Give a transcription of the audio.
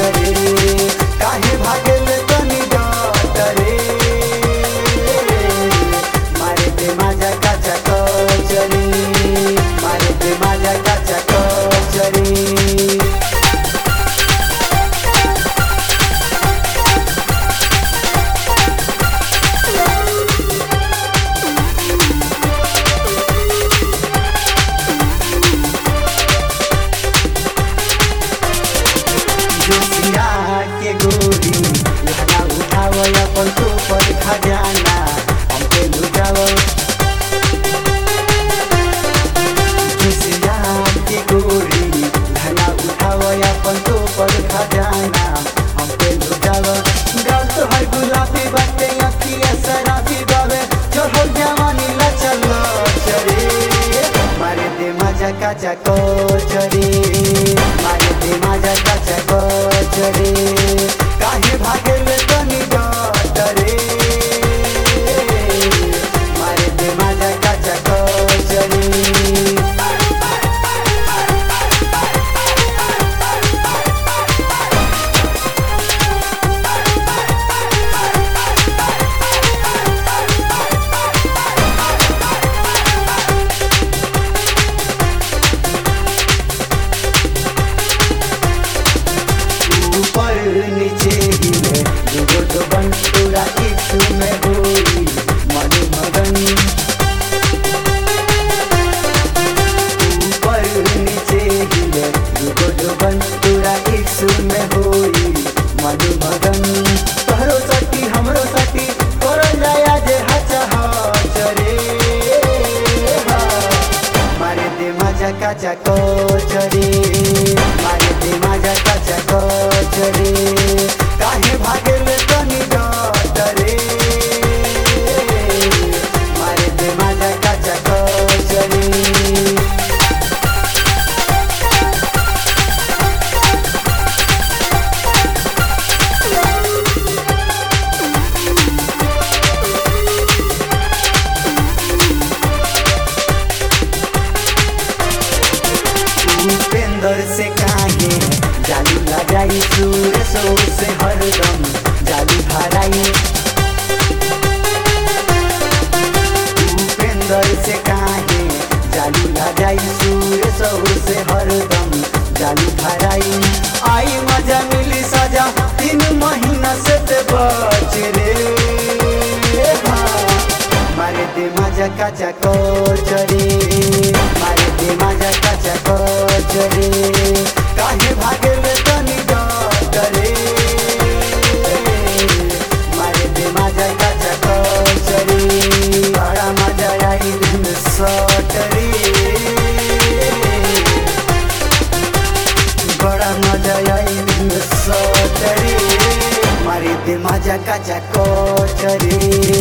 कचरे काहे भागल तनी डरे मारे दे माझ्या काचा कचरे मारे दे माझ्या काचा कचरे के गोरी लहंगा उठाव अपन तो पर खजाना हमके लुटाव खुशिया के गोरी लहंगा उठाव अपन तो पर खजाना हमके लुटाव गाल तो हर गुलाबी बाटे अखिया शराबी बावे चढ़ल जवानी लचल चरे मारे दे माझ्या काचा कचरे मारे दे माझ्या काचा कचरे काहे भागल तनी डरे मारे दे माझ्या काचा कचरे ऊपर नीचे हिले दुगो तो बन पूरा एक में होई मन मगन ऊपर नीचे हिले दुगो तो बन पूरा एक में होई मन मगन तोहरो सटी हमरो सटी करल जाया जे हचा हचरे मारे दे माझ्या काचा कचरे मारे दे माझ्या काचा कचरे काहे भागल तनी डरे मारे दे माझ्या काचा कचरे उपेंद्र से काहे जालू लगाई सूरसो से हरदम जालू भराई उपेंद्र से काहे जालू लगाई सूरसो से हरदम जालू भराई आई मजा मिली सजा 3 महीना से ते बच रे मारे दे माझ्या काचा कचरे मारे दे माझ्या काचा कचरे काहे भागल तनी डरे मारे दे माझ्या काचा कचरे बड़ा मजा आई दिन सटरे बड़ा मजा आई दिन सटरे मारे दे माझ्या काचा कचरे